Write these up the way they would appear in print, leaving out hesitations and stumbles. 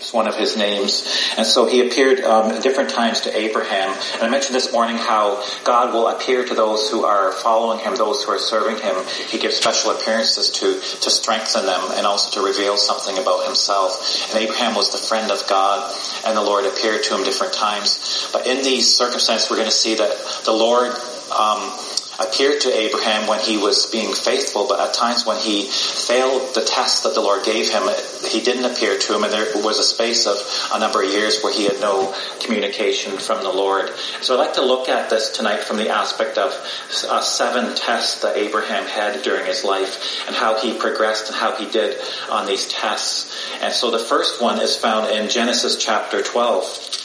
It's one of his names. And so he appeared at different times to Abraham. And I mentioned this morning how God will appear to those who are following him, those who are serving him. He gives special appearances to strengthen them and also to reveal something about himself. And Abraham was the friend of God, and the Lord appeared to him different times. But in these circumstances, we're going to see that the Lord appeared to Abraham when he was being faithful, but at times when he failed the test that the Lord gave him, he didn't appear to him, and there was a space of a number of years where he had no communication from the Lord. So I'd like to look at this tonight from the aspect of 7 tests that Abraham had during his life, and how he progressed and how he did on these tests. And so the first one is found in Genesis chapter 12.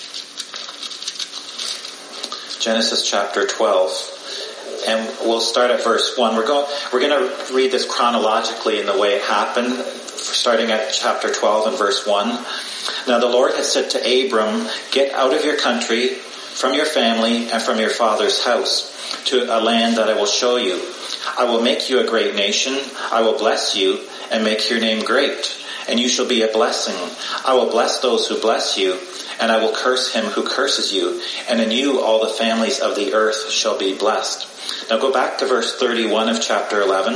Genesis chapter 12. And we'll start at verse 1. We're going to read this chronologically in the way it happened, starting at chapter 12 and verse 1. Now the Lord had said to Abram, "Get out of your country, from your family, and from your father's house, to a land that I will show you. I will make you a great nation. I will bless you and make your name great, and you shall be a blessing. I will bless those who bless you, and I will curse him who curses you, and in you all the families of the earth shall be blessed." Now go back to verse 31 of chapter 11.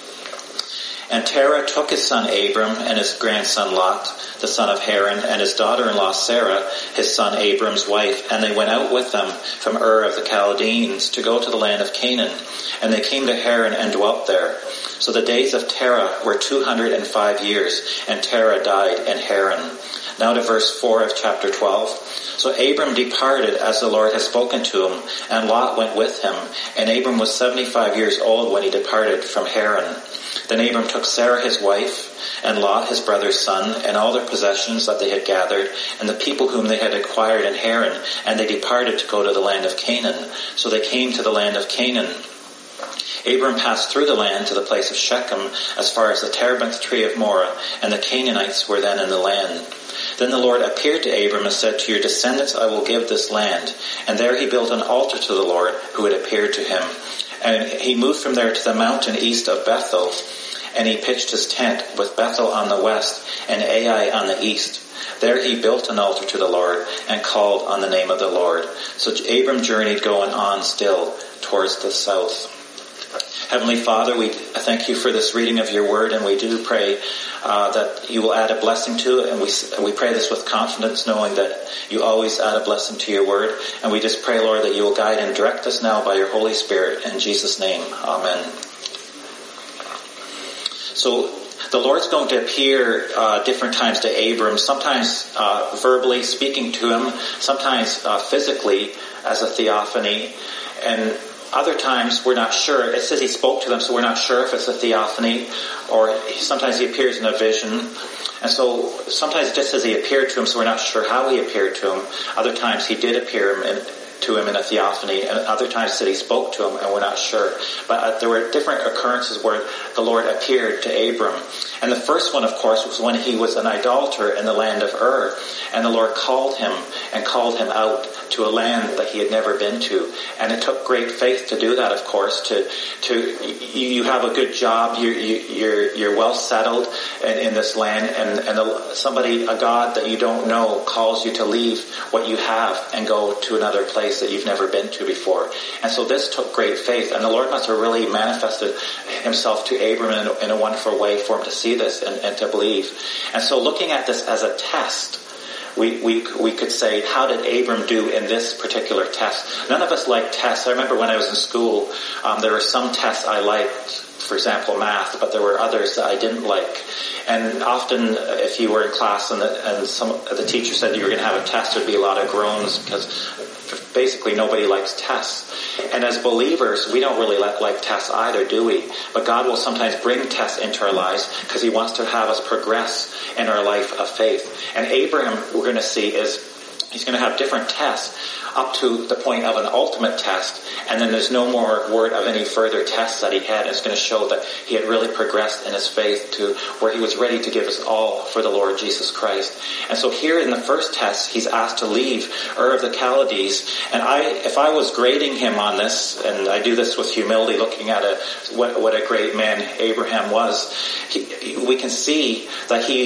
And Terah took his son Abram and his grandson Lot, the son of Haran, and his daughter-in-law Sarah, his son Abram's wife, and they went out with them from Ur of the Chaldeans to go to the land of Canaan. And they came to Haran and dwelt there. So the days of Terah were 205 years, and Terah died in Haran. Now to verse 4 of chapter 12. So Abram departed as the Lord had spoken to him, and Lot went with him. And Abram was 75 years old when he departed from Haran. Then Abram took Sarah his wife, and Lot his brother's son, and all their possessions that they had gathered, and the people whom they had acquired in Haran, and they departed to go to the land of Canaan. So they came to the land of Canaan. Abram passed through the land to the place of Shechem, as far as the terebinth tree of Moreh, and the Canaanites were then in the land. Then the Lord appeared to Abram and said, "To your descendants I will give this land." And there he built an altar to the Lord who had appeared to him. And he moved from there to the mountain east of Bethel, and he pitched his tent with Bethel on the west and Ai on the east. There he built an altar to the Lord and called on the name of the Lord. So Abram journeyed going on still towards the south. Heavenly Father, we thank you for this reading of your word, and we do pray that you will add a blessing to it, and we pray this with confidence, knowing that you always add a blessing to your word. And we just pray, Lord, that you will guide and direct us now by your Holy Spirit. In Jesus' name, amen. So the Lord's going to appear different times to Abram, sometimes verbally speaking to him, sometimes physically as a theophany, and other times we're not sure. It says he spoke to them, so we're not sure if it's a theophany, or sometimes he appears in a vision. And so sometimes it just says he appeared to him, so we're not sure how he appeared to him. Other times he did appear to him in a theophany, and other times that he spoke to him, and we're not sure. But there were different occurrences where the Lord appeared to Abram. And the first one, of course, was when he was an idolater in the land of Ur, and the Lord called him and called him out to a land that he had never been to. And it took great faith to do that, of course. You have a good job, you're well settled in this land, and a God that you don't know calls you to leave what you have and go to another place that you've never been to before. And so this took great faith, and the Lord must have really manifested himself to Abram in a wonderful way for him to see this and to believe. And so looking at this as a test, we could say, how did Abram do in this particular test? None of us like tests. I remember when I was in school, there were some tests I liked, for example, math, but there were others that I didn't like. And often, if you were in class and some of the teacher said you were going to have a test, there'd be a lot of groans, because basically nobody likes tests. And as believers, we don't really like tests either, do we? But God will sometimes bring tests into our lives because he wants to have us progress in our life of faith. And Abraham, we're going to see, he's going to have different tests up to the point of an ultimate test, and then there's no more word of any further tests that he had. It's going to show that he had really progressed in his faith to where he was ready to give his all for the Lord Jesus Christ. And so here in the first test, he's asked to leave Ur of the Chaldees. And if I was grading him on this, and I do this with humility, looking at what a great man Abraham was, we can see that he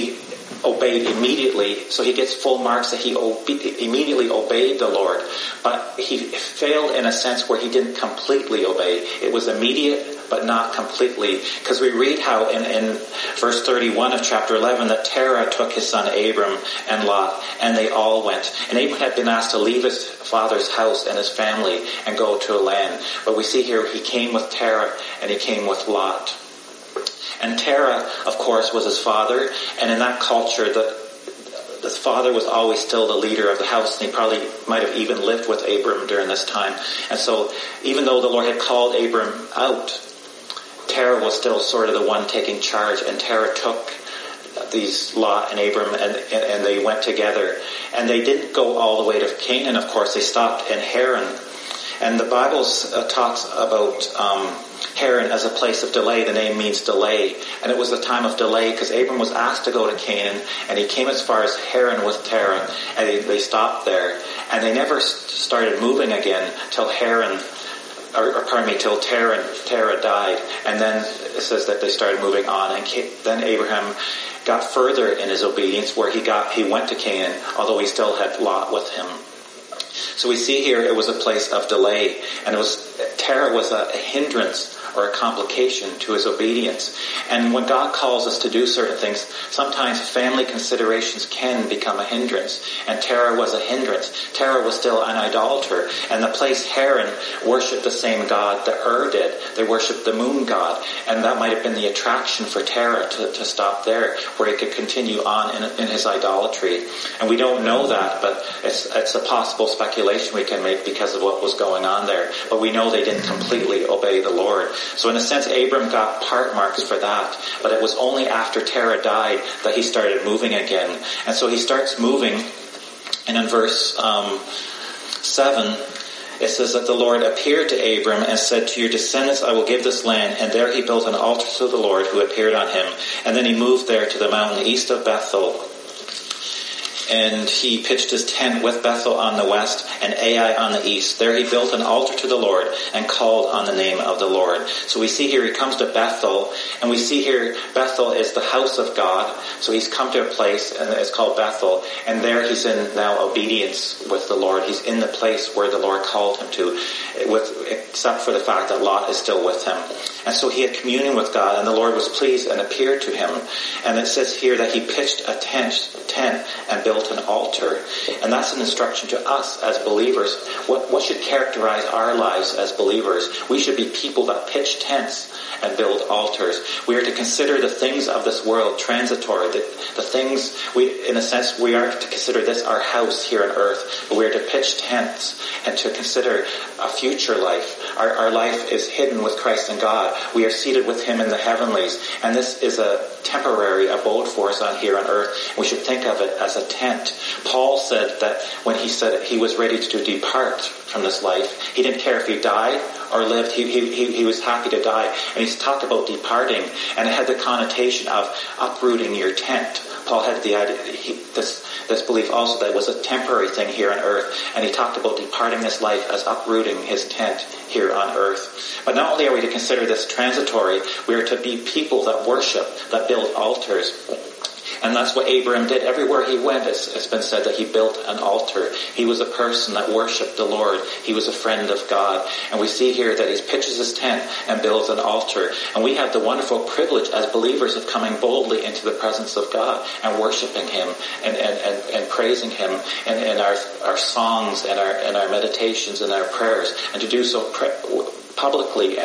obeyed immediately, so he gets full marks that he immediately obeyed the Lord. But he failed in a sense where he didn't completely obey. It was immediate, but not completely. Because we read how in verse 31 of chapter 11 that Terah took his son Abram and Lot, and they all went. And Abram had been asked to leave his father's house and his family and go to a land. But we see here he came with Terah and he came with Lot. And Terah, of course, was his father, and in that culture, the father was always still the leader of the house, and he probably might have even lived with Abram during this time. And so, even though the Lord had called Abram out, Terah was still sort of the one taking charge, and Terah took these Lot and Abram, and they went together. And they didn't go all the way to Canaan, of course. They stopped in Haran. And the Bible talks about Haran as a place of delay. The name means delay. And it was a time of delay because Abram was asked to go to Canaan, and he came as far as Haran with Terah, and they stopped there. And they never started moving again till till Terah died. And then it says that they started moving on. And then Abraham got further in his obedience where he went to Canaan, although he still had Lot with him. So we see here it was a place of delay, and Terah was a hindrance or a complication to his obedience. And when God calls us to do certain things, sometimes family considerations can become a hindrance. And Terah was a hindrance. Terah was still an idolater. And the place Haran worshipped the same God that did. They worshipped the moon god. And that might have been the attraction for Terah to stop there, where he could continue on in his idolatry. And we don't know that, but it's a possible speculation we can make because of what was going on there. But we know they didn't completely obey the Lord. So in a sense, Abram got part marks for that, but it was only after Terah died that he started moving again. And so he starts moving, and in verse 7, it says that the Lord appeared to Abram and said, "To your descendants I will give this land." And there he built an altar to the Lord who appeared on him. And then he moved there to the mountain east of Bethel. And he pitched his tent with Bethel on the west and Ai on the east. There he built an altar to the Lord and called on the name of the Lord. So we see here he comes to Bethel, and we see here Bethel is the house of God. So he's come to a place, and it's called Bethel, and there he's in now obedience with the Lord. He's in the place where the Lord called him to, except for the fact that Lot is still with him. And so he had communion with God, and the Lord was pleased and appeared to him. And it says here that he pitched a tent and built an altar. And that's an instruction to us as believers. What should characterize our lives as believers? We should be people that pitch tents and build altars. We are to consider the things of this world transitory. The things, in a sense, we are to consider this our house here on earth. But we are to pitch tents and to consider a future life. Our life is hidden with Christ in God. We are seated with Him in the heavenlies. And this is a temporary abode for us here on earth. We should think of it as a tent. Paul said that when he said he was ready to depart from this life, he didn't care if he died or lived. He was happy to die. And he's talked about departing, and it had the connotation of uprooting your tent. Paul had the idea, this belief also that it was a temporary thing here on earth, and he talked about departing this life as uprooting his tent here on earth. But not only are we to consider this transitory, we are to be people that worship, that build altars. And that's what Abraham did. Everywhere he went, it's been said that he built an altar. He was a person that worshipped the Lord. He was a friend of God. And we see here that he pitches his tent and builds an altar. And we have the wonderful privilege as believers of coming boldly into the presence of God and worshiping Him and praising Him in our songs and our meditations and our prayers. And to do so publicly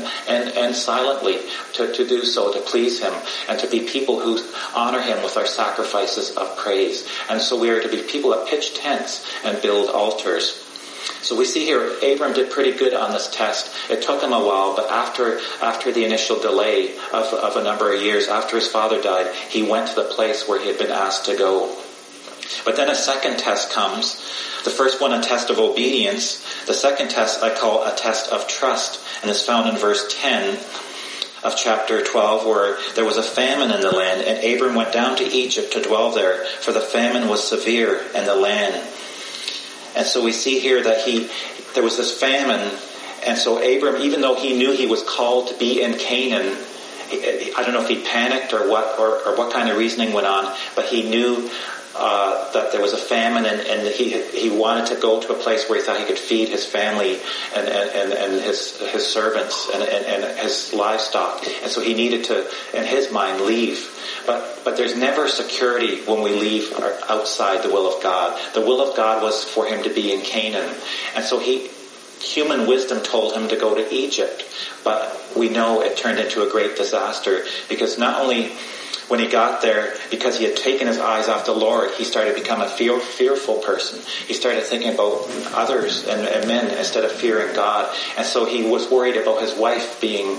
and silently, to do so, to please Him, and to be people who honor Him with our sacrifices of praise. And so we are to be people that pitch tents and build altars. So we see here, Abram did pretty good on this test. It took him a while, but after the initial delay of a number of years, after his father died, he went to the place where he had been asked to go. But then a second test comes. The first one, a test of obedience. The second test I call a test of trust, and is found in verse 10 of chapter 12, where there was a famine in the land, and Abram went down to Egypt to dwell there, for the famine was severe in the land. And so we see here that there was this famine, and so Abram, even though he knew he was called to be in Canaan, I don't know if he panicked or what kind of reasoning went on, but he knew that there was a famine, and he wanted to go to a place where he thought he could feed his family and his servants and his livestock. And so he needed to, in his mind, leave. But there's never security when we leave outside the will of God. The will of God was for him to be in Canaan. And so human wisdom told him to go to Egypt. But we know it turned into a great disaster, because not only when he got there, because he had taken his eyes off the Lord, he started to become a fearful person. He started thinking about others and men instead of fearing God. And so he was worried about his wife being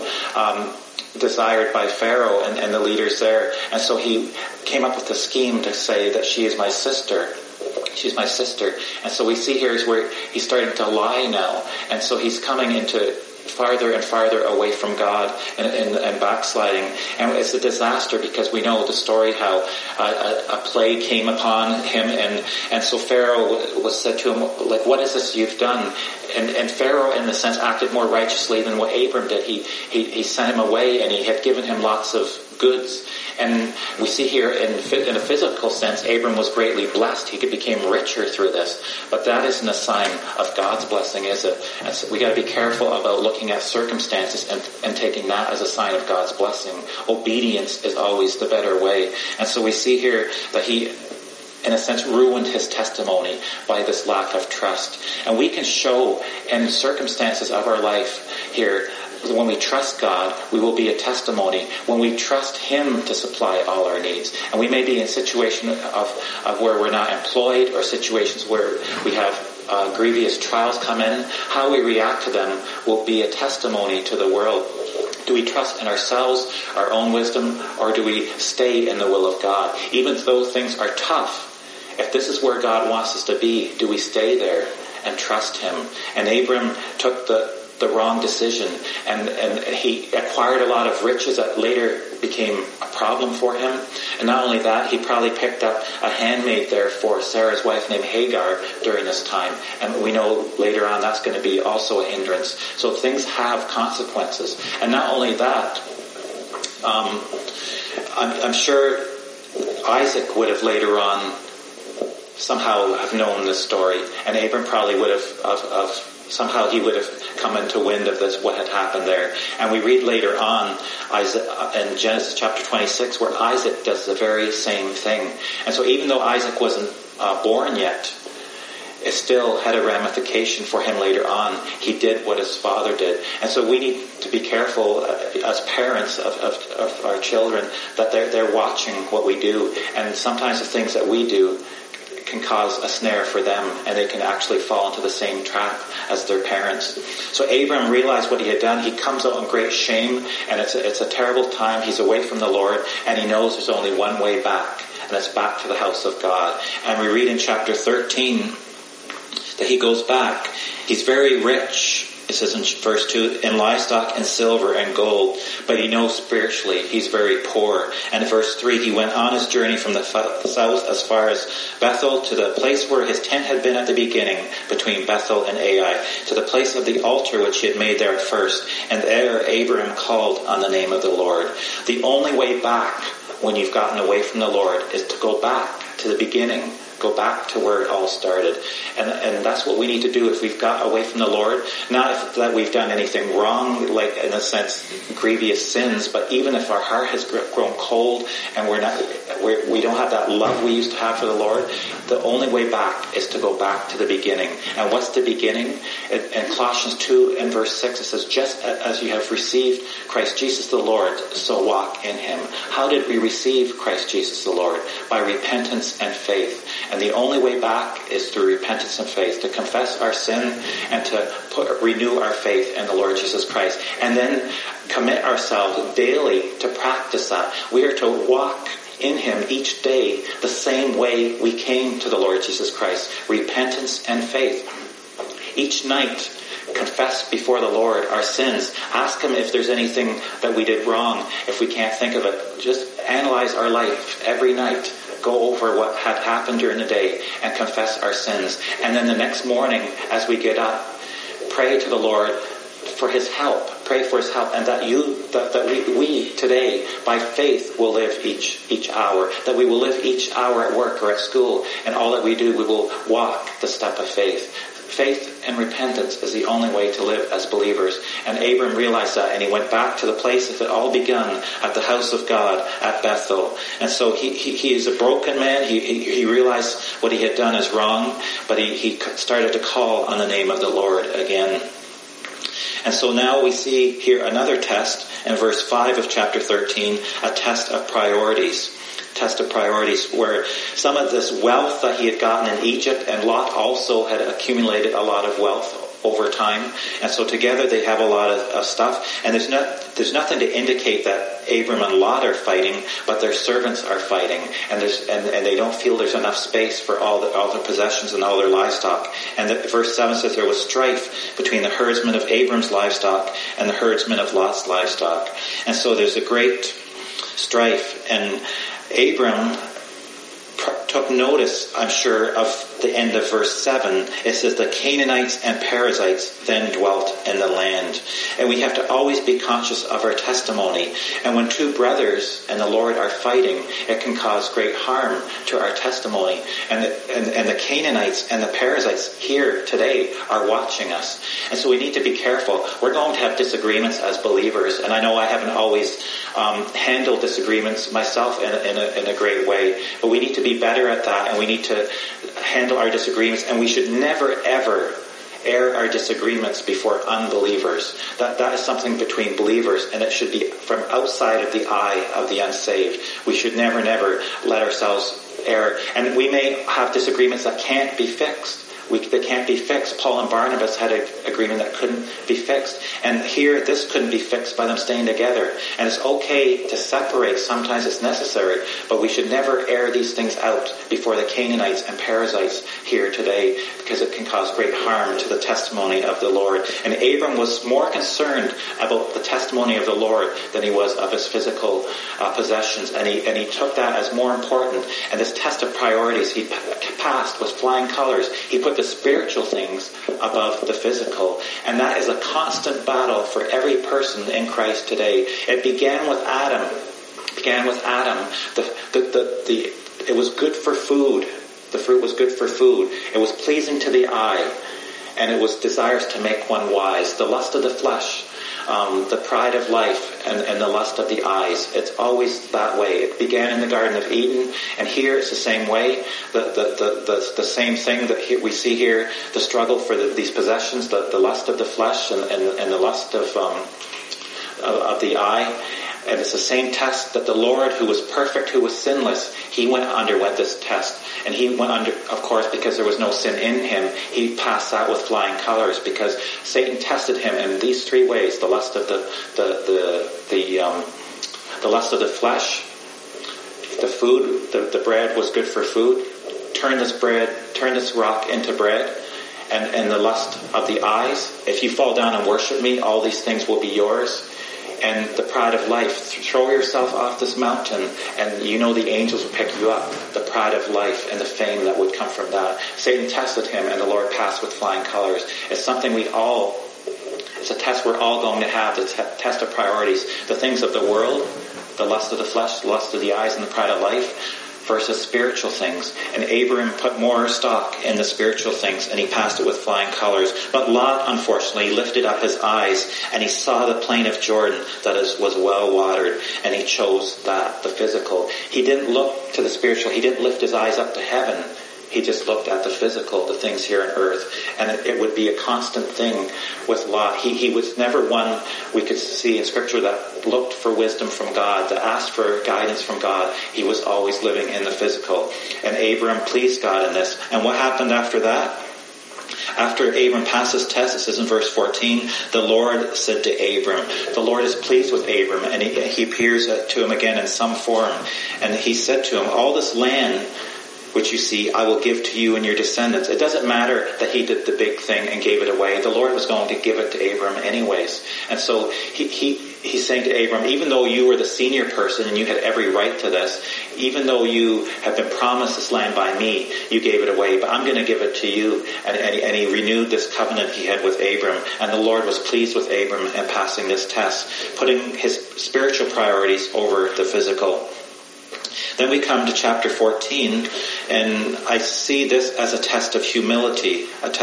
desired by Pharaoh and the leaders there. And so he came up with a scheme to say that she is my sister. She's my sister. And so we see here is where he's starting to lie now. And so he's coming into farther and farther away from God and backsliding. And it's a disaster, because we know the story how a plague came upon him, and so Pharaoh was said to him, like, what is this you've done? And Pharaoh, in a sense, acted more righteously than what Abram did. He sent him away, and he had given him lots of goods. And we see here in a physical sense, Abram was greatly blessed. He became richer through this. But that isn't a sign of God's blessing, is it? And so we got to be careful about looking at circumstances and taking that as a sign of God's blessing. Obedience is always the better way. And so we see here that he, in a sense, ruined his testimony by this lack of trust. And we can show in circumstances of our life here, when we trust God, we will be a testimony. When we trust Him to supply all our needs. And we may be in a situation of where we're not employed, or situations where we have grievous trials come in. How we react to them will be a testimony to the world. Do we trust in ourselves, our own wisdom, or do we stay in the will of God? Even though things are tough, if this is where God wants us to be, do we stay there and trust Him? And Abram took the wrong decision, and he acquired a lot of riches that later became a problem for him. And not only that, he probably picked up a handmaid there for Sarah's wife named Hagar during this time. And we know later on that's going to be also a hindrance. So things have consequences. And not only that, I'm sure Isaac would have later on somehow have known this story, and Abram probably would have somehow he would have come into wind of this, what had happened there. And we read later on in Genesis chapter 26 where Isaac does the very same thing. And so even though Isaac wasn't born yet, it still had a ramification for him later on. He did what his father did. And so we need to be careful as parents of our children that they're watching what we do. And sometimes the things that we do can cause a snare for them, and they can actually fall into the same trap as their parents. So Abram realized what he had done. He comes out in great shame, and it's a terrible time. He's away from the Lord, and he knows there's only one way back, and it's back to the house of God. And we read in chapter 13 that he goes back. He's very rich. It says in verse 2, in livestock and silver and gold, but he knows spiritually he's very poor. And in verse 3, he went on his journey from the south as far as Bethel, to the place where his tent had been at the beginning, between Bethel and Ai, to the place of the altar which he had made there at first. And there Abraham called on the name of the Lord. The only way back when you've gotten away from the Lord is to go back to the beginning. Go back to where it all started. And that's what we need to do if we've got away from the Lord. Not that we've done anything wrong, like in a sense, grievous sins, but even if our heart has grown cold and we don't have that love we used to have for the Lord, the only way back is to go back to the beginning. And what's the beginning? In Colossians 2 and verse 6, it says, just as you have received Christ Jesus the Lord, so walk in Him. How did we receive Christ Jesus the Lord? By repentance and faith. And the only way back is through repentance and faith, to confess our sin and to renew our faith in the Lord Jesus Christ. And then commit ourselves daily to practice that. We are to walk in Him each day the same way we came to the Lord Jesus Christ. Repentance and faith. Each night, confess before the Lord our sins. Ask Him if there's anything that we did wrong. If we can't think of it, just analyze our life every night. Go over what had happened during the day and confess our sins. And then the next morning, as we get up, pray to the Lord for His help. pray for his help, and that we today, by faith, will live each hour. That we will live each hour at work or at school, and all that we do, we will walk the step of faith. Faith and repentance is the only way to live as believers. And Abram realized that, and he went back to the place that it all begun, at the house of God at Bethel. And so he is a broken man. He realized what he had done is wrong, but he started to call on the name of the Lord again. And so now we see here another test in verse 5 of chapter 13, a test of priorities. Test of priorities, where some of this wealth that he had gotten in Egypt, and Lot also had accumulated a lot of wealth over time, and so together they have a lot of stuff, and there's nothing to indicate that Abram and Lot are fighting, but their servants are fighting, and they don't feel there's enough space for all their possessions and all their livestock. And verse 7 says there was strife between the herdsmen of Abram's livestock and the herdsmen of Lot's livestock, and so there's a great strife. And Abram took notice, I'm sure, of the end of verse 7. It says, the Canaanites and Perizzites then dwelt in the land. And we have to always be conscious of our testimony. And when two brothers and the Lord are fighting, it can cause great harm to our testimony. And the Canaanites and the Perizzites here today are watching us. And so we need to be careful. We're going to have disagreements as believers. And I know I haven't always handled disagreements myself in a great way. But we need to be better at that, and we need to handle our disagreements, and we should never ever air our disagreements before unbelievers. That is something between believers, and it should be from outside of the eye of the unsaved. We should never let ourselves air. And we may have disagreements that can't be fixed. They can't be fixed. Paul and Barnabas had an agreement that couldn't be fixed. And here, this couldn't be fixed by them staying together. And it's okay to separate. Sometimes it's necessary. But we should never air these things out before the Canaanites and Perizzites here today, because it can cause great harm to the testimony of the Lord. And Abram was more concerned about the testimony of the Lord than he was of his physical possessions. And he took that as more important. And this test of priorities he passed with flying colors. He put the spiritual things above the physical. And that is a constant battle for every person in Christ today. It began with Adam. It was good for food. The fruit was good for food. It was pleasing to the eye. And it was desires to make one wise. The lust of the flesh, the pride of life, and the lust of the eyes. It's always that way. It began in the Garden of Eden, and here it's the same way. The same thing that we see here, the struggle for these possessions, the lust of the flesh and the lust of the eye. And it's the same test that the Lord, who was perfect, who was sinless, he underwent this test. And he went under, of course, because there was no sin in him, he passed that with flying colors, because Satan tested him in these three ways: the lust of the lust of the flesh, the food, the bread was good for food. Turn this rock into bread. And the lust of the eyes. If you fall down and worship me, all these things will be yours. And the pride of life. Throw yourself off this mountain, and you know the angels will pick you up. The pride of life and the fame that would come from that. Satan tested him, and the Lord passed with flying colors. It's something it's a test we're all going to have, the test of priorities. The things of the world, the lust of the flesh, the lust of the eyes, and the pride of life, versus spiritual things. And Abram put more stock in the spiritual things, and he passed it with flying colors. But Lot, unfortunately, lifted up his eyes, and he saw the plain of Jordan that was well watered, and he chose that, the physical. He didn't look to the spiritual. He didn't lift his eyes up to heaven. He just looked at the physical, the things here on earth. And it would be a constant thing with Lot. He was never one, we could see in Scripture, that looked for wisdom from God, that asked for guidance from God. He was always living in the physical. And Abram pleased God in this. And what happened after that? After Abram passed his test, it says in verse 14, the Lord said to Abram, the Lord is pleased with Abram, and he appears to him again in some form. And he said to him, all this land which you see, I will give to you and your descendants. It doesn't matter that he did the big thing and gave it away. The Lord was going to give it to Abram anyways. And so he's saying to Abram, even though you were the senior person and you had every right to this, even though you have been promised this land by me, you gave it away, but I'm going to give it to you. And he renewed this covenant he had with Abram. And the Lord was pleased with Abram in passing this test, putting his spiritual priorities over the physical. Then we come to chapter 14, and I see this as a test of humility,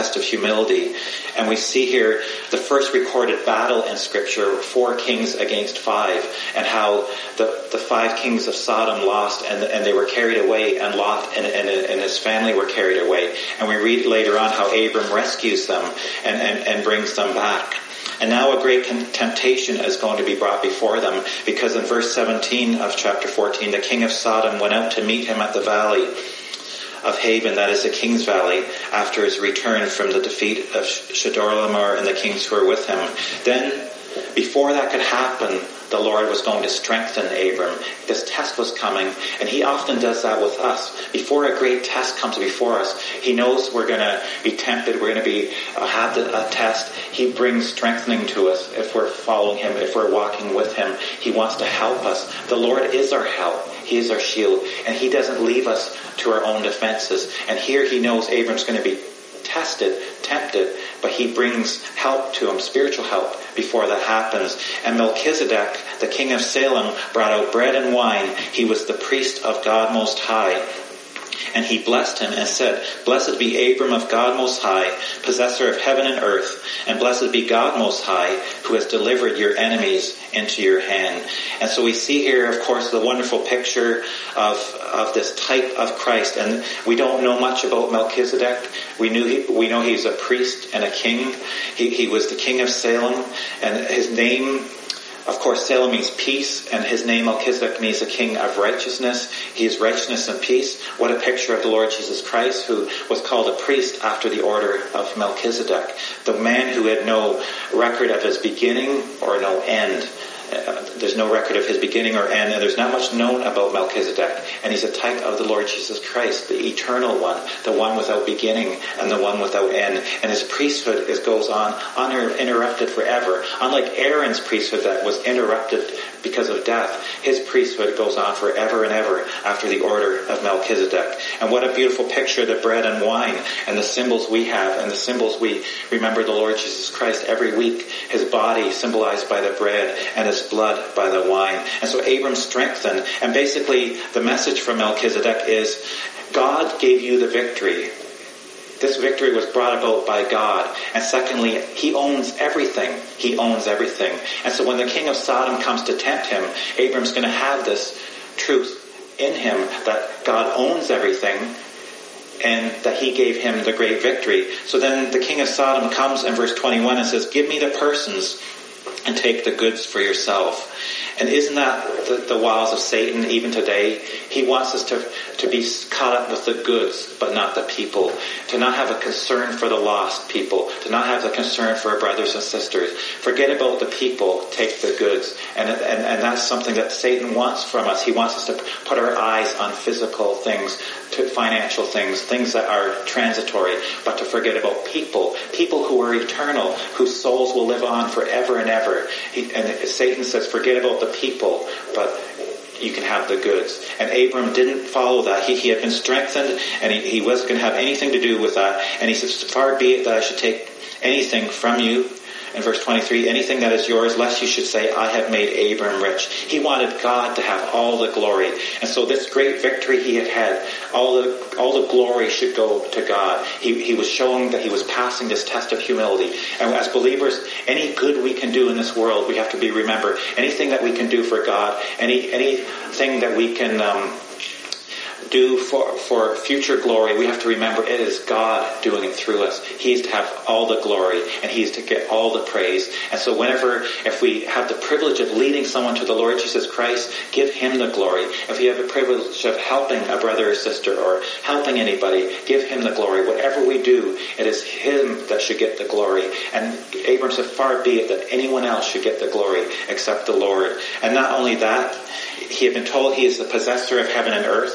And we see here the first recorded battle in Scripture, 4 kings against 5, and how the 5 kings of Sodom lost, and they were carried away, and Lot and his family were carried away. And we read later on how Abram rescues them and brings them back. And now a great temptation is going to be brought before them, because in verse 17 of chapter 14, the king of Sodom went out to meet him at the valley of Haven, that is the king's valley, after his return from the defeat of Chedorlaomer and the kings who were with him. Then, before that could happen, the Lord was going to strengthen Abram. This test was coming, and he often does that with us. Before a great test comes before us, he knows we're going to be tempted, we're going to have a test. He brings strengthening to us if we're following him, if we're walking with him. He wants to help us. The Lord is our help. He is our shield, and he doesn't leave us to our own defenses. And here he knows Abram's going to be tested, tempted, but he brings help to him, spiritual help, before that happens. And Melchizedek, the king of Salem, brought out bread and wine. He was the priest of God Most High. And he blessed him and said, Blessed be Abram of God Most High, possessor of heaven and earth, and blessed be God Most High, who has delivered your enemies into your hand. And so we see here, of course, the wonderful picture of this type of Christ. And we don't know much about Melchizedek. We know he's a priest and a king. He was the king of Salem, and his name, of course, Salem means peace, and his name Melchizedek means the king of righteousness. He is righteousness and peace. What a picture of the Lord Jesus Christ, who was called a priest after the order of Melchizedek. The man who had no record of his beginning or no end. There's no record of his beginning or end, and there's not much known about Melchizedek. And he's a type of the Lord Jesus Christ, the eternal one, the one without beginning and the one without end. And his priesthood goes on uninterrupted forever. Unlike Aaron's priesthood that was interrupted because of death, his priesthood goes on forever and ever after the order of Melchizedek. And what a beautiful picture of the bread and wine and the symbols we have, and the symbols we remember the Lord Jesus Christ every week, his body symbolized by the bread and his blood by the wine. And so Abram strengthened, and basically the message from Melchizedek is, God gave you the victory. This victory was brought about by God. And secondly, he owns everything. He owns everything. And so when the king of Sodom comes to tempt him, Abram's going to have this truth in him that God owns everything and that he gave him the great victory. So then the king of Sodom comes in verse 21 and says, Give me the persons and take the goods for yourself. And isn't that the wiles of Satan even today? He wants us to be caught up with the goods, but not the people. To not have a concern for the lost people. To not have the concern for our brothers and sisters. Forget about the people, take the goods. And that's something that Satan wants from us. He wants us to put our eyes on physical things, to financial things, things that are transitory, but to forget about people. People who are eternal, whose souls will live on forever and ever. And Satan says, forget about the people, but you can have the goods. And Abram didn't follow that. He had been strengthened, and he wasn't going to have anything to do with that. And he says, far be it that I should take anything from you. In verse 23, anything that is yours, lest you should say, I have made Abram rich. He wanted God to have all the glory. And so this great victory he had, all the glory should go to God. He was showing that he was passing this test of humility. And as believers, any good we can do in this world, we have to remember, anything that we can do for God, anything that we can do for future glory, we have to remember it is God doing it through us. He is to have all the glory, and he is to get all the praise. And so if we have the privilege of leading someone to the Lord Jesus Christ, give him the glory. If you have the privilege of helping a brother or sister or helping anybody, give him the glory. Whatever we do, it is him that should get the glory. And Abram said, far be it that anyone else should get the glory except the Lord. And not only that, he had been told he is the possessor of heaven and earth. And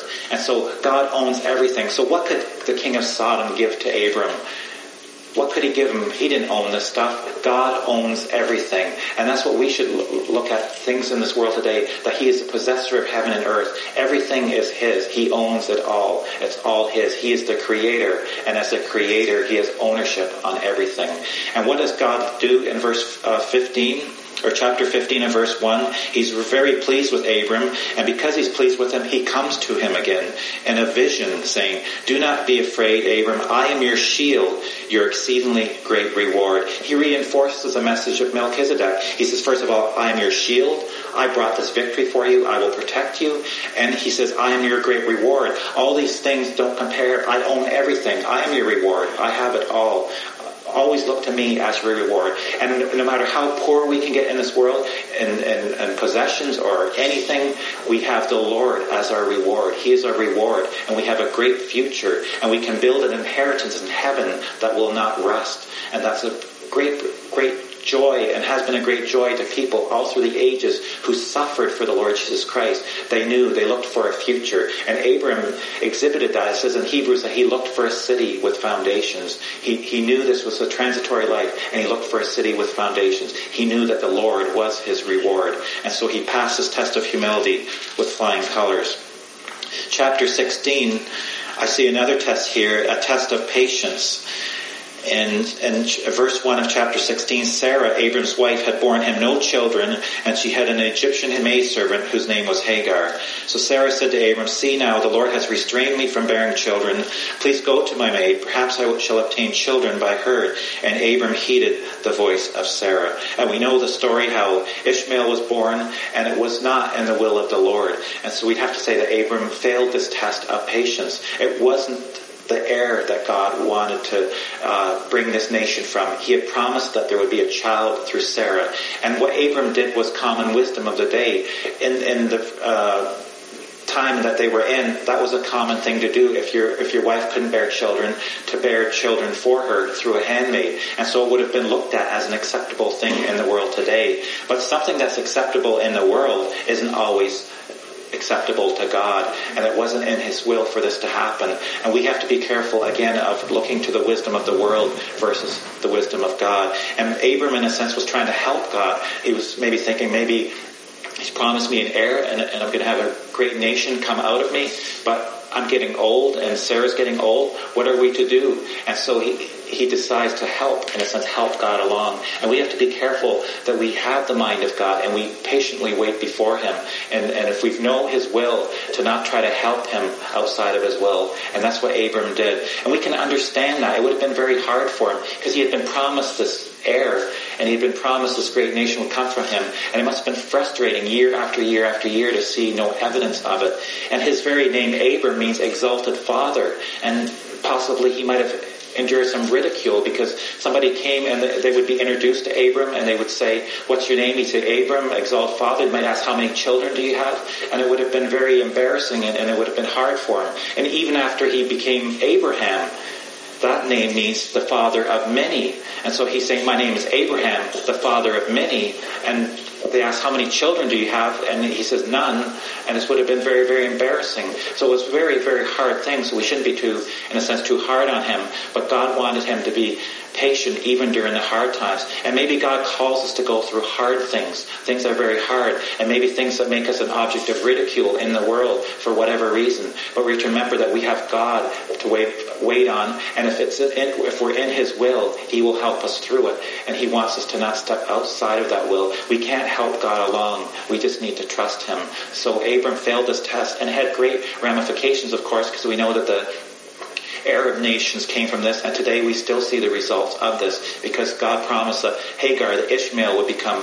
so God owns everything. So what could the king of Sodom give to Abram? What could he give him? He didn't own this stuff. God owns everything. And that's what we should look at things in this world today, that he is the possessor of heaven and earth. Everything is his. He owns it all. It's all his. He is the creator. And as a creator, he has ownership on everything. And what does God do in verse 15? Or chapter 15 and verse 1, he's very pleased with Abram, and because he's pleased with him, he comes to him again in a vision, saying, "Do not be afraid, Abram. I am your shield, your exceedingly great reward." He reinforces the message of Melchizedek. He says, first of all, I am your shield. I brought this victory for you. I will protect you. And he says, I am your great reward. All these things don't compare. I own everything. I am your reward. I have it all. Always look to me as your reward. And no matter how poor we can get in this world, and possessions or anything, we have the Lord as our reward. He is our reward, and we have a great future, and we can build an inheritance in heaven that will not rust. And that's a great joy, and has been a great joy to people all through the ages who suffered for the Lord Jesus Christ. They looked for a future. And Abram exhibited that. It says in Hebrews that he looked for a city with foundations. He knew this was a transitory life, and he looked for a city with foundations. He knew that the Lord was his reward. And so he passed his test of humility with flying colors. Chapter 16, I see another test here, a test of patience. In verse 1 of chapter 16, Sarah, Abram's wife, had borne him no children, and she had an Egyptian maidservant whose name was Hagar. So Sarah said to Abram, "See now, the Lord has restrained me from bearing children. Please go to my maid. Perhaps I shall obtain children by her." And Abram heeded the voice of Sarah. And we know the story how Ishmael was born, and it was not in the will of the Lord. And so we'd have to say that Abram failed this test of patience. It wasn't the heir that God wanted to bring this nation from. He had promised that there would be a child through Sarah. And what Abram did was common wisdom of the day. In the time that they were in, that was a common thing to do if your wife couldn't bear children, to bear children for her through a handmaid. And so it would have been looked at as an acceptable thing in the world today. But something that's acceptable in the world isn't always acceptable to God, and it wasn't in his will for this to happen. And we have to be careful again of looking to the wisdom of the world versus the wisdom of God. And Abram in a sense was trying to help God. He was maybe thinking, maybe he's promised me an heir, and I'm going to have a great nation come out of me, but I'm getting old and Sarah's getting old. What are we to do? And so he decides to help, in a sense, help God along. And we have to be careful that we have the mind of God and we patiently wait before him. And if we know his will, to not try to help him outside of his will. And that's what Abram did. And we can understand that. It would have been very hard for him because he had been promised this heir, and he had been promised this great nation would come from him. And it must have been frustrating year after year after year to see no evidence of it. And his very name, Abram, means exalted father. And possibly he might have endured some ridicule because somebody came and they would be introduced to Abram and they would say, "What's your name?" He'd say, "Abram, exalted father." They might ask, "How many children do you have?" And it would have been very embarrassing and it would have been hard for him. And even after he became Abraham, that name means the father of many. And so he's saying, "My name is Abraham, the father of many." And they ask, "How many children do you have?" And he says, "None." And this would have been very, very embarrassing. So it was a very, very hard thing. So we shouldn't be too hard on him. But God wanted him to be patient even during the hard times. And maybe God calls us to go through hard things that are very hard, and maybe things that make us an object of ridicule in the world for whatever reason. But we have to remember that we have God to wait on, and if we're in his will, he will help us through it. And he wants us to not step outside of that will. We can't help God along. We just need to trust him. So Abram failed this test and had great ramifications, of course, because we know that the Arab nations came from this, and today we still see the results of this because God promised that Hagar, the Ishmael, would become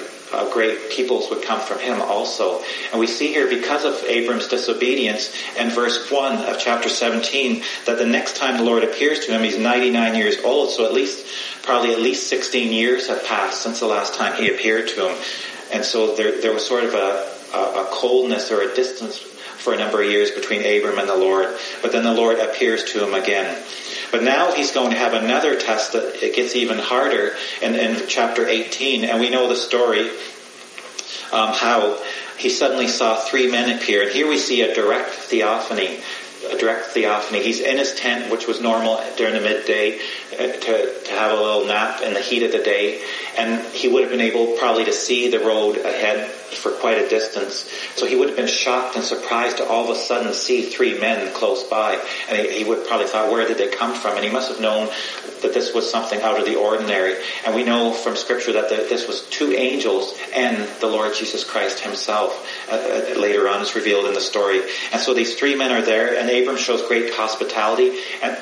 a great peoples would come from him also. And we see here, because of Abram's disobedience, in verse 1 of chapter 17, that the next time the Lord appears to him, he's 99 years old, so at least 16 years have passed since the last time he appeared to him. And so there was sort of a coldness or a distance for a number of years between Abram and the Lord. But then the Lord appears to him again. But now he's going to have another test that it gets even harder in chapter 18. And we know the story, how he suddenly saw 3 men appear. And here we see a direct theophany. a direct theophany. He's in his tent, which was normal during the midday, to have a little nap in the heat of the day. And he would have been able probably to see the road ahead for quite a distance. So he would have been shocked and surprised to all of a sudden see three men close by. And he would probably thought, where did they come from? And he must have known that this was something out of the ordinary. And we know from Scripture that this was two angels and the Lord Jesus Christ himself. Later on is revealed in the story. And so these three men are there, and Abram shows great hospitality,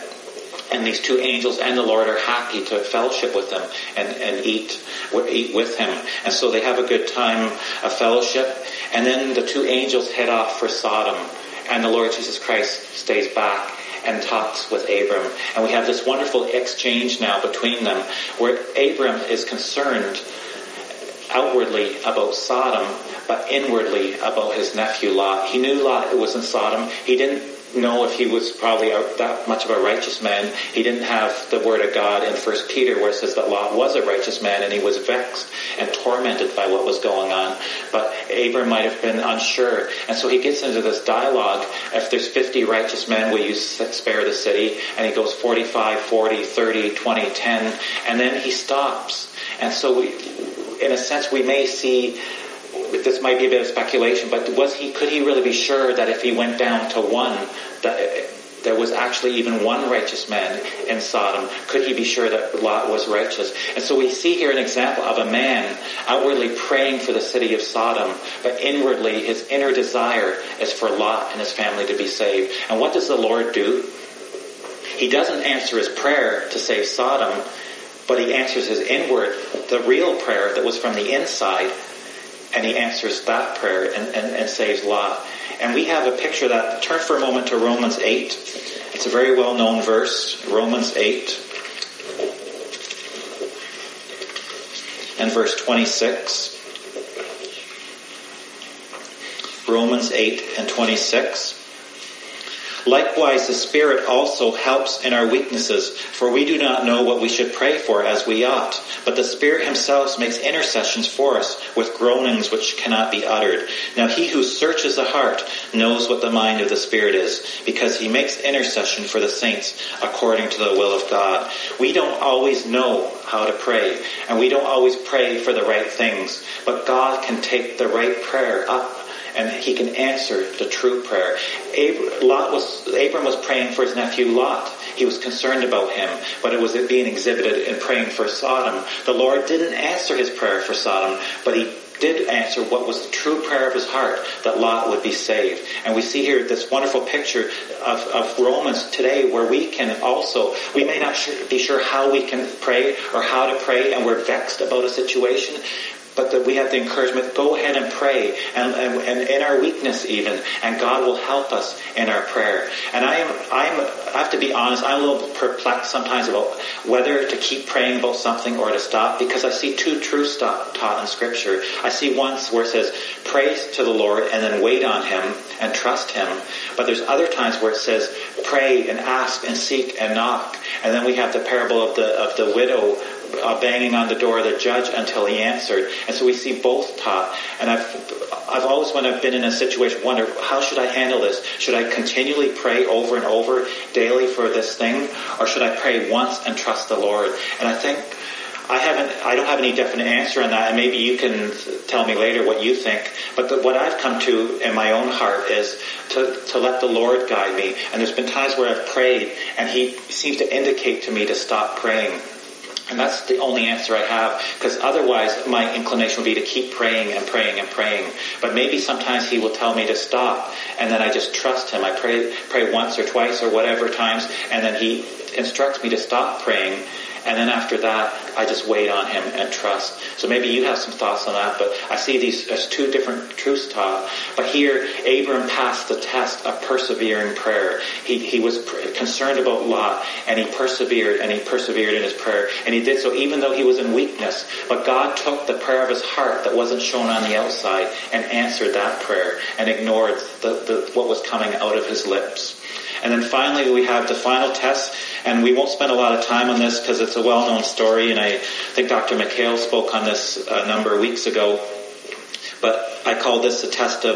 and these two angels and the Lord are happy to fellowship with them and eat with him. And so they have a good time of fellowship. And then the two angels head off for Sodom, and the Lord Jesus Christ stays back and talks with Abram. And we have this wonderful exchange now between them, where Abram is concerned outwardly about Sodom, but inwardly about his nephew Lot. He knew Lot was in Sodom. He didn't know if he was probably that much of a righteous man. He didn't have the word of God in 1 Peter where it says that Lot was a righteous man and he was vexed and tormented by what was going on. But Abram might have been unsure. And so he gets into this dialogue. If there's 50 righteous men, will you spare the city? And he goes 45, 40, 30, 20, 10. And then he stops. And so in a sense, we may see, this might be a bit of speculation, but could he really be sure that if he went down to one, that there was actually even one righteous man in Sodom? Could he be sure that Lot was righteous? And so we see here an example of a man outwardly praying for the city of Sodom, but inwardly his inner desire is for Lot and his family to be saved. And what does the Lord do? He doesn't answer his prayer to save Sodom, but he answers his inward, the real prayer that was from the inside, and he answers that prayer and saves Lot. And we have a picture of that. Turn for a moment to Romans 8. It's a very well-known verse, Romans 8 and verse 26. Romans 8 and 26. Likewise, the Spirit also helps in our weaknesses, for we do not know what we should pray for as we ought. But the Spirit himself makes intercessions for us with groanings which cannot be uttered. Now he who searches the heart knows what the mind of the Spirit is, because he makes intercession for the saints according to the will of God. We don't always know how to pray, and we don't always pray for the right things, but God can take the right prayer up, and he can answer the true prayer. Abram was praying for his nephew Lot. He was concerned about him, but it was being exhibited in praying for Sodom. The Lord didn't answer his prayer for Sodom, but he did answer what was the true prayer of his heart, that Lot would be saved. And we see here this wonderful picture of Romans today, where we may not be sure how we can pray or how to pray, and we're vexed about a situation, but that we have the encouragement, go ahead and pray, and in our weakness even, and God will help us in our prayer. And I have to be honest, I'm a little perplexed sometimes about whether to keep praying about something or to stop, because I see two truths taught in Scripture. I see once where it says, pray to the Lord and then wait on him and trust him. But there's other times where it says, pray and ask and seek and knock. And then we have the parable of the widow banging on the door of the judge until he answered. And so we see both taught. And I've always, when I've been in a situation, wondered, how should I handle this? Should I continually pray over and over daily for this thing? Or should I pray once and trust the Lord? And I think I don't have any definite answer on that, and maybe you can tell me later what you think. But what I've come to in my own heart is to let the Lord guide me. And there's been times where I've prayed, and he seems to indicate to me to stop praying. And that's the only answer I have, because otherwise my inclination would be to keep praying and praying and praying. But maybe sometimes he will tell me to stop, and then I just trust him. I pray once or twice or whatever times, and then he instructs me to stop praying. And then after that, I just wait on him and trust. So maybe you have some thoughts on that, but I see these as two different truths taught. But here, Abram passed the test of persevering prayer. He was concerned about Lot, and he persevered in his prayer. And he did so even though he was in weakness. But God took the prayer of his heart that wasn't shown on the outside and answered that prayer and ignored what was coming out of his lips. And then finally we have the final test, and we won't spend a lot of time on this because it's a well-known story, and I think Dr. McHale spoke on this a number of weeks ago. But I call this the test of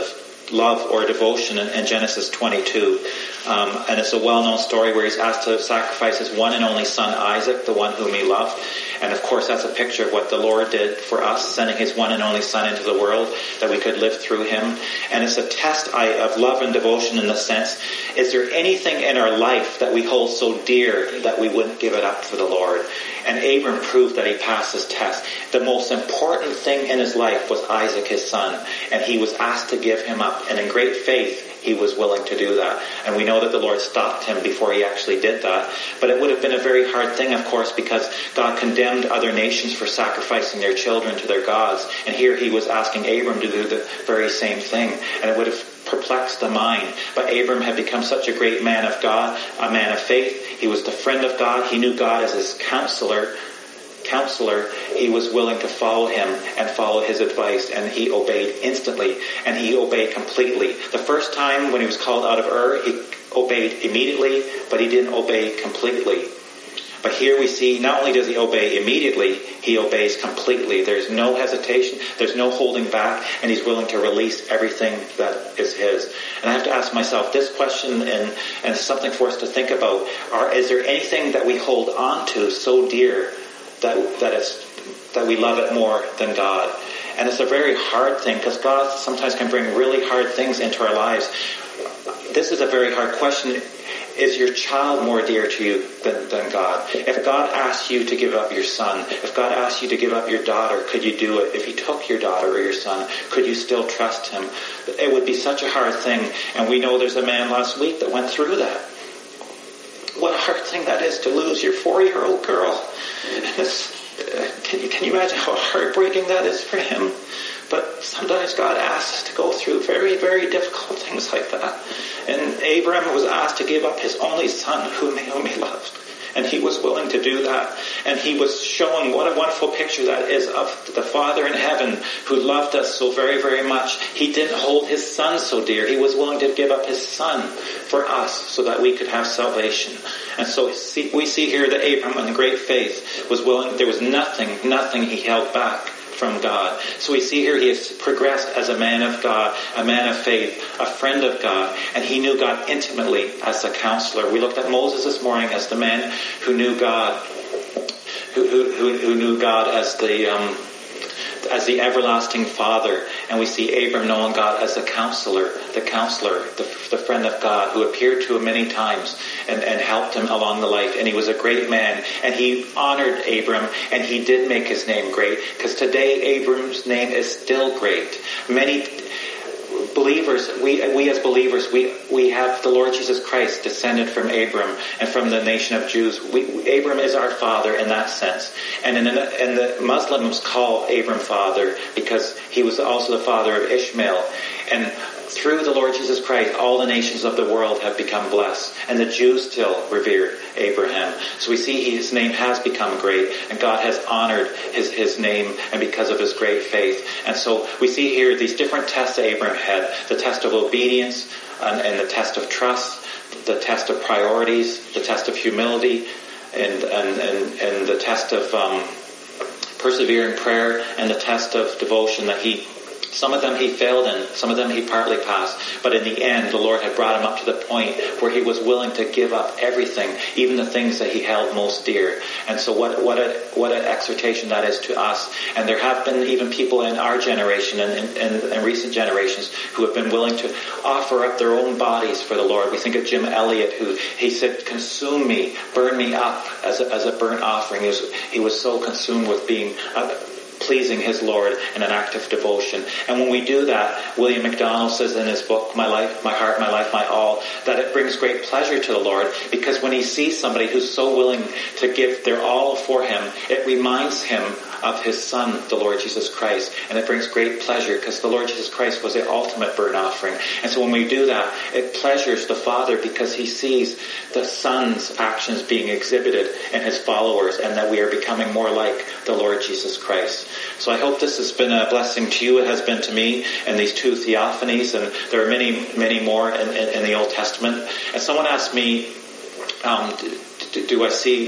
love or devotion in Genesis 22. And it's a well-known story where he's asked to sacrifice his one and only son Isaac, the one whom he loved. And of course that's a picture of what the Lord did for us, sending his one and only son into the world that we could live through him. And it's a test of love and devotion in the sense, is there anything in our life that we hold so dear that we wouldn't give it up for the Lord? And Abram proved that he passed his test. The most important thing in his life was Isaac, his son, and he was asked to give him up. And in great faith, he was willing to do that. And we know that the Lord stopped him before he actually did that. But it would have been a very hard thing, of course, because God condemned other nations for sacrificing their children to their gods. And here he was asking Abram to do the very same thing. And it would have perplexed the mind. But Abram had become such a great man of God, a man of faith. He was the friend of God. He knew God as his counselor. He was willing to follow him and follow his advice, and he obeyed instantly, and he obeyed completely. The first time when he was called out of Ur, he obeyed immediately, but he didn't obey completely. But here we see, not only does he obey immediately, he obeys completely. There's no hesitation, there's no holding back, and he's willing to release everything that is his. And I have to ask myself this question, and it's something for us to think about. Is there anything that we hold on to so dear that we love it more than God? And it's a very hard thing, because God sometimes can bring really hard things into our lives. This is a very hard question. Is your child more dear to you than God? If God asked you to give up your son, if God asked you to give up your daughter, could you do it? If he took your daughter or your son, could you still trust him? It would be such a hard thing. And we know there's a man last week that went through that. What a hard thing that is, to lose your 4-year-old girl. Can you imagine how heartbreaking that is for him? But sometimes God asks us to go through very, very difficult things like that. And Abram was asked to give up his only son whom he loved. And he was willing to do that. And he was showing what a wonderful picture that is of the Father in heaven who loved us so very, very much. He didn't hold his son so dear. He was willing to give up his son for us so that we could have salvation. And so we see here that Abram in great faith was willing. There was nothing he held back from God. So we see here he has progressed as a man of God, a man of faith, a friend of God, and he knew God intimately as a counselor. We looked at Moses this morning as the man who knew God, who knew God as the everlasting Father, and we see Abram knowing God as the counselor, the friend of God who appeared to him many times and helped him along the life. And he was a great man, and he honored Abram, and he did make his name great, because today Abram's name is still great. Many believers, we as believers, we have the Lord Jesus Christ descended from Abram and from the nation of Jews. Abram is our father in that sense. And the Muslims call Abram father because he was also the father of Ishmael. And through the Lord Jesus Christ, all the nations of the world have become blessed. And the Jews still revere Abraham. So we see his name has become great, and God has honored his name, and because of his great faith. And so we see here these different tests that Abraham had. The test of obedience, and the test of trust, the test of priorities, the test of humility, and the test of persevering prayer, and the test of devotion that some of them he failed in, some of them he partly passed. But in the end, the Lord had brought him up to the point where he was willing to give up everything, even the things that he held most dear. And so what an exhortation that is to us. And there have been even people in our generation and recent generations who have been willing to offer up their own bodies for the Lord. We think of Jim Elliot, who he said, "Consume me, burn me up as a burnt offering." He was so consumed with being pleasing his Lord in an act of devotion. And when we do that, William MacDonald says in his book, My Life, My Heart, My Life, My All, that it brings great pleasure to the Lord, because when he sees somebody who's so willing to give their all for him, it reminds him of his Son, the Lord Jesus Christ. And it brings great pleasure, because the Lord Jesus Christ was the ultimate burnt offering. And so when we do that, it pleasures the Father, because he sees the Son's actions being exhibited in his followers, and that we are becoming more like the Lord Jesus Christ. So I hope this has been a blessing to you. It has been to me, and these two theophanies, and there are many, many more in the Old Testament. And someone asked me, do I see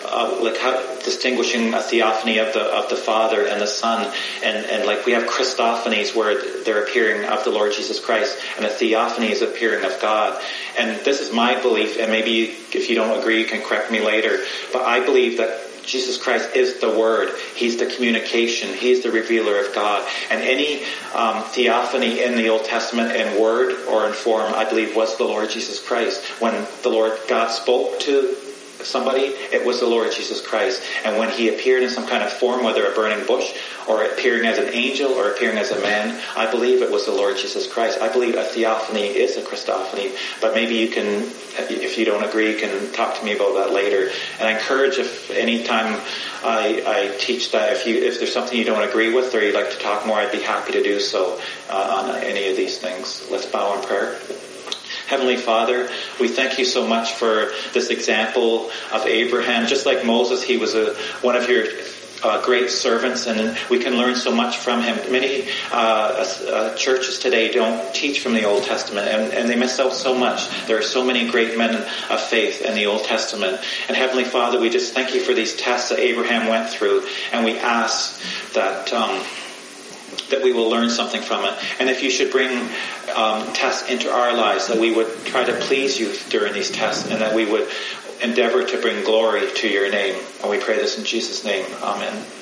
like how distinguishing a theophany of the Father and the Son, and like we have Christophanies where they're appearing of the Lord Jesus Christ, and a theophany is appearing of God. And this is my belief, and maybe if you don't agree, you can correct me later, but I believe that Jesus Christ is the Word. He's the communication. He's the revealer of God. And any theophany in the Old Testament in word or in form, I believe, was the Lord Jesus Christ. When the Lord God spoke to somebody, it was the Lord Jesus Christ. And when He appeared in some kind of form, whether a burning bush or appearing as an angel or appearing as a man, I believe it was the Lord Jesus Christ. I believe a theophany is a Christophany. But maybe you can, if you don't agree, you can talk to me about that later. And I encourage, if any time I teach that, if there's something you don't agree with or you'd like to talk more, I'd be happy to do so on any of these things. Let's bow in prayer. Heavenly Father, we thank you so much for this example of Abraham. Just like Moses, he was one of your great servants, and we can learn so much from him. Many churches today don't teach from the Old Testament, and they miss out so much. There are so many great men of faith in the Old Testament. And Heavenly Father, we just thank you for these tests that Abraham went through, and we ask that we will learn something from it. And if you should bring tests into our lives, that we would try to please you during these tests, and that we would endeavor to bring glory to your name. And we pray this in Jesus' name. Amen.